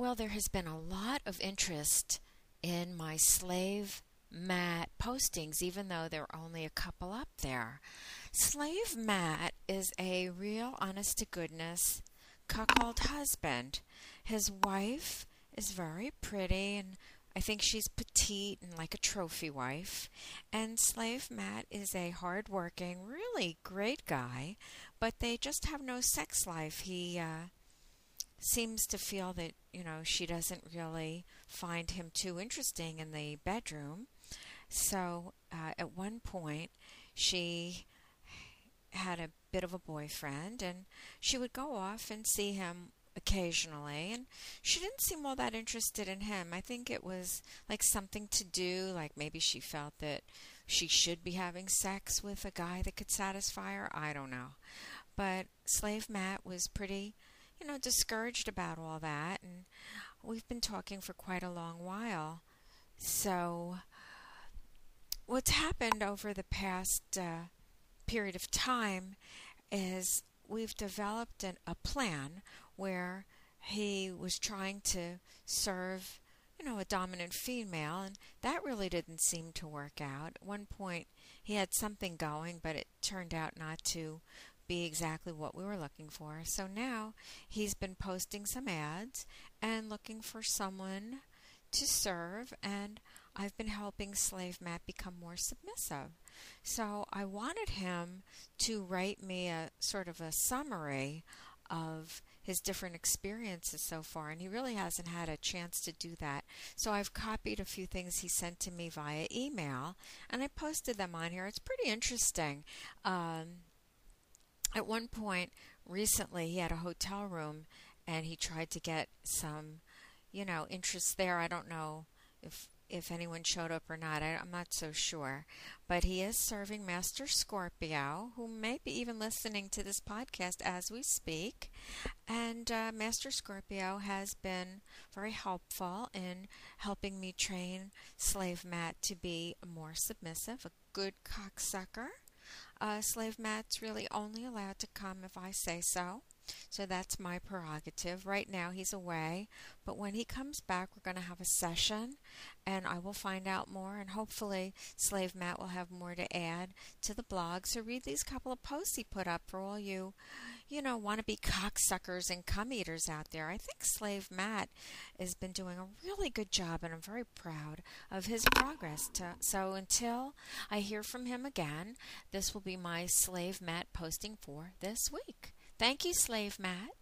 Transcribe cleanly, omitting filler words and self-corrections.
Well, there has been a lot of interest in my Slave Matt postings, even though there are only a couple up there. Slave Matt is a real honest to goodness cuckold husband. His wife is very pretty, and I think she's petite and like a trophy wife. And Slave Matt is a hard-working, really great guy, but they just have no sex life. He seems to feel that, she doesn't really find him too interesting in the bedroom. So at one point, she had a bit of a boyfriend, and she would go off and see him occasionally, and she didn't seem all that interested in him. I think it was like something to do, like maybe she felt that she should be having sex with a guy that could satisfy her. I don't know. But Slave Matt was pretty, discouraged about all that, and we've been talking for quite a long while. So what's happened over the past period of time is we've developed a plan where he was trying to serve, a dominant female, and that really didn't seem to work out. At one point, he had something going, but it turned out not to be exactly what we were looking for. So now he's been posting some ads and looking for someone to serve, and I've been helping Slave Matt become more submissive. So I wanted him to write me a sort of a summary of his different experiences so far, and he really hasn't had a chance to do that. So I've copied a few things he sent to me via email, and I posted them on here. It's pretty interesting. At one point recently, he had a hotel room, and he tried to get some, interest there. I don't know if anyone showed up or not. I'm not so sure. But he is serving Master Scorpio, who may be even listening to this podcast as we speak. And Master Scorpio has been very helpful in helping me train Slave Matt to be more submissive, a good cocksucker. Slave Matt's really only allowed to come if I say so. So that's my prerogative. Right now he's away, but when he comes back, we're going to have a session, and I will find out more, and hopefully Slave Matt will have more to add to the blog. So read these couple of posts he put up for all you, wannabe cocksuckers and cum eaters out there. I think Slave Matt has been doing a really good job, and I'm very proud of his progress. So until I hear from him again, this will be my Slave Matt posting for this week. Thank you, Slave Matt.